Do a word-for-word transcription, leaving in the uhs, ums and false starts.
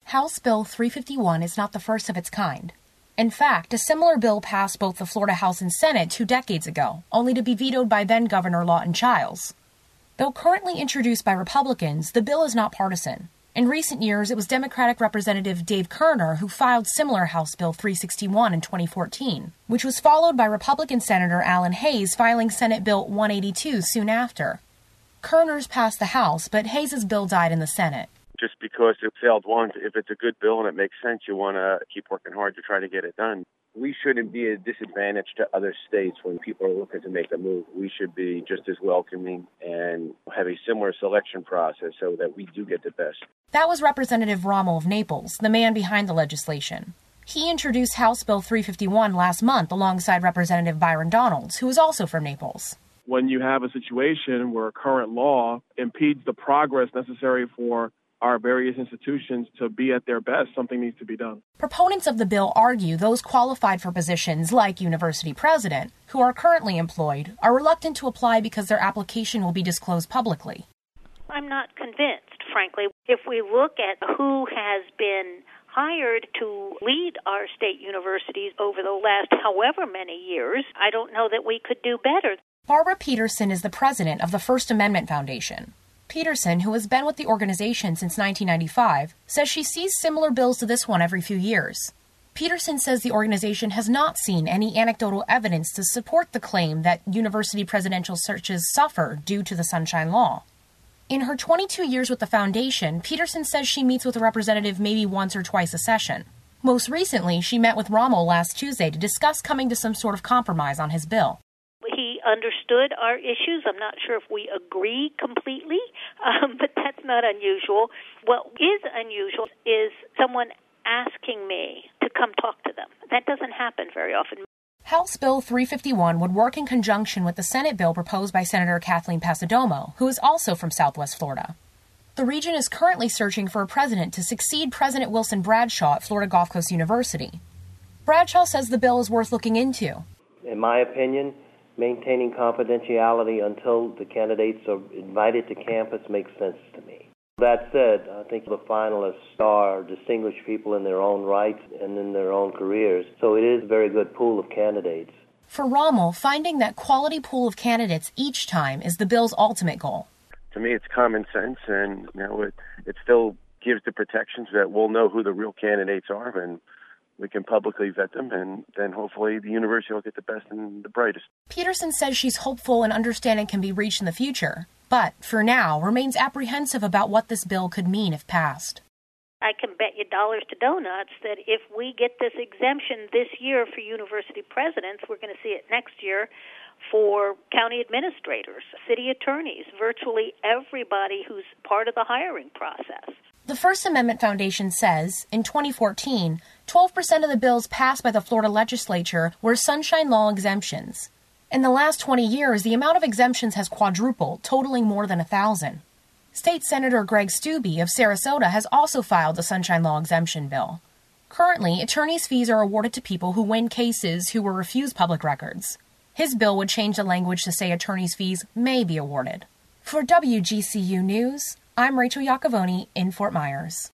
House Bill three fifty-one is not the first of its kind. In fact, a similar bill passed both the Florida House and Senate two decades ago, only to be vetoed by then-Governor Lawton Chiles. Though currently introduced by Republicans, the bill is not partisan. In recent years, it was Democratic Representative Dave Kerner who filed similar House Bill three sixty-one in twenty fourteen, which was followed by Republican Senator Alan Hayes filing Senate Bill one eighty-two soon after. Kerner's passed the House, but Hayes' bill died in the Senate. Just because it failed once, if it's a good bill and it makes sense, you want to keep working hard to try to get it done. We shouldn't be a disadvantage to other states when people are looking to make a move. We should be just as welcoming and have a similar selection process so that we do get the best. That was Representative Rommel of Naples, the man behind the legislation. He introduced House Bill three fifty-one last month alongside Representative Byron Donalds, who is also from Naples. When you have a situation where current law impedes the progress necessary for our various institutions to be at their best, something needs to be done. Proponents of the bill argue those qualified for positions like university president, who are currently employed, are reluctant to apply because their application will be disclosed publicly. I'm not convinced, frankly. If we look at who has been hired to lead our state universities over the last however many years, I don't know that we could do better. Barbara Peterson is the president of the First Amendment Foundation. Peterson, who has been with the organization since nineteen ninety-five, says she sees similar bills to this one every few years. Peterson says the organization has not seen any anecdotal evidence to support the claim that university presidential searches suffer due to the Sunshine Law. In her twenty-two years with the foundation, Peterson says she meets with a representative maybe once or twice a session. Most recently, she met with Rommel last Tuesday to discuss coming to some sort of compromise on his bill. He understood our issues. I'm not sure if we agree completely, um, but that's not unusual. What is unusual is someone asking me to come talk to them. That doesn't happen very often. House Bill three fifty-one would work in conjunction with the Senate bill proposed by Senator Kathleen Passidomo, who is also from Southwest Florida. The region is currently searching for a president to succeed President Wilson Bradshaw at Florida Gulf Coast University. Bradshaw says the bill is worth looking into. In my opinion, maintaining confidentiality until the candidates are invited to campus makes sense to me. That said, I think the finalists are distinguished people in their own rights and in their own careers, so it is a very good pool of candidates. For Rommel, finding that quality pool of candidates each time is the bill's ultimate goal. To me, it's common sense, and you know, it, it still gives the protections that we'll know who the real candidates are, and we can publicly vet them, and then hopefully the university will get the best and the brightest. Peterson says she's hopeful and understanding can be reached in the future, but for now remains apprehensive about what this bill could mean if passed. I can bet you dollars to donuts that if we get this exemption this year for university presidents, we're going to see it next year for county administrators, city attorneys, virtually everybody who's part of the hiring process. The First Amendment Foundation says, in twenty fourteen, twelve percent of the bills passed by the Florida legislature were Sunshine Law exemptions. In the last twenty years, the amount of exemptions has quadrupled, totaling more than a thousand. State Senator Greg Steube of Sarasota has also filed a Sunshine Law exemption bill. Currently, attorneys' fees are awarded to people who win cases who were refused public records. His bill would change the language to say attorneys' fees may be awarded. For W G C U News, I'm Rachel Iacovoni in Fort Myers.